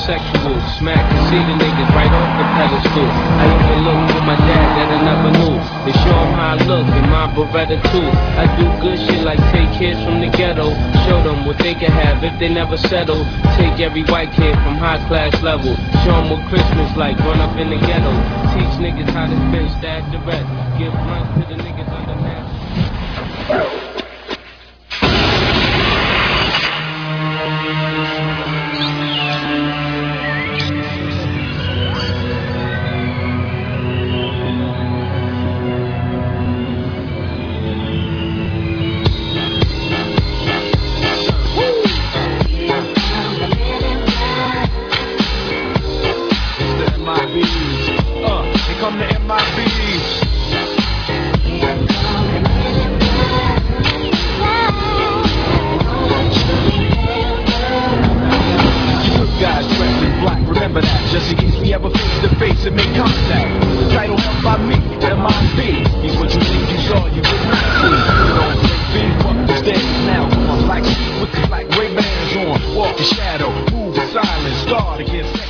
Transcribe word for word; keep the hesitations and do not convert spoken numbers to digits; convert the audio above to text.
sexual. Smack and see the niggas right off the pedestal. I even look for my dad that I never knew. They show him how I look in my Beretta too. I do good shit like take kids from the ghetto. Show them what they can have if they never settle. Take every white kid from high class level. Show them what Christmas like, run up in the ghetto. Teach niggas how to spin, stash the rest. Give blunts to the niggas under mask. Uh, they come to M I Bs. You good guys dressed in black, remember that, just in case we ever face to face and make contact. The title held by me, M I B. He's what you think you saw, you did not see. You don't think big, fuck the stage now. Come on, black with the black Ray-Bans on. Walk the shadow, move in silence, guard against